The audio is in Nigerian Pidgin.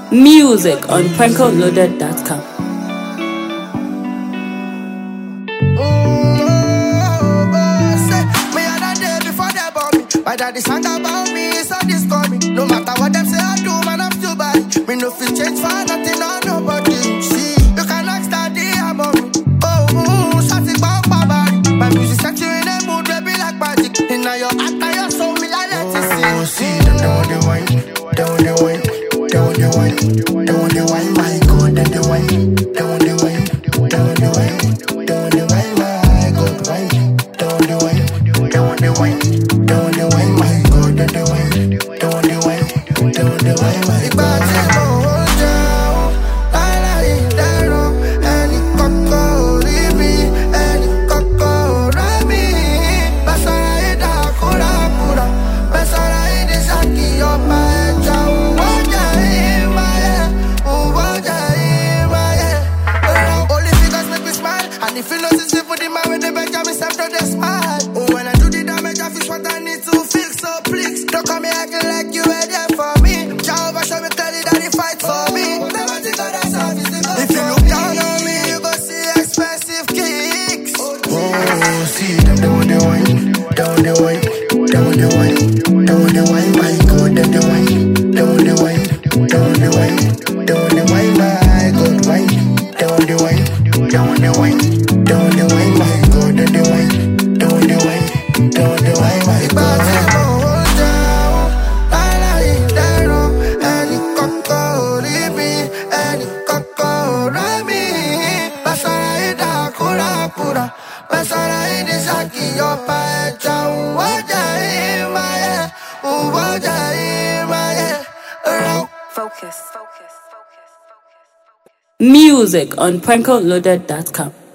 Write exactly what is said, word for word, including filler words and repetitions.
Music on Pranko Loaded dot com. My daddy sang about me, so this call me. No matter what them say I do, man, I'm still bad. Me no feel change for nothing or nobody. See, you can ask daddy, I'm on me. Oh, ooh, shawty bang body. My music set you in a mood, baby, like magic. In your heart, and your soul, me I let it see. Oh, see them down the wine, down the wine, down the wine, down the wine. My God, down the wine, down the wine, down the wine, down the wine. My God, wine, down the wine, down the wine. Down the wine, my God, down the wine, down the wine, down the wine, my God. Only figures make me smile, and if you notice it for the man with the Benjamin Sam, they smile. Oh, when I do the damage, I fix what I need to fix. So please, don't come here acting like you were there for me. Jehovah show me clearly that he fight for me. If you look down on me, you go see expensive kicks. Oh, see them down the wine, down the wine, down the wine, down the wine, my God, down the wine, down the wine, down the wine, down the wine, my God, wine, down the wine, down the wine, down the wine, my God, down the wine, down the wine, down the wine, my God. Music on Pranko Loaded dot com.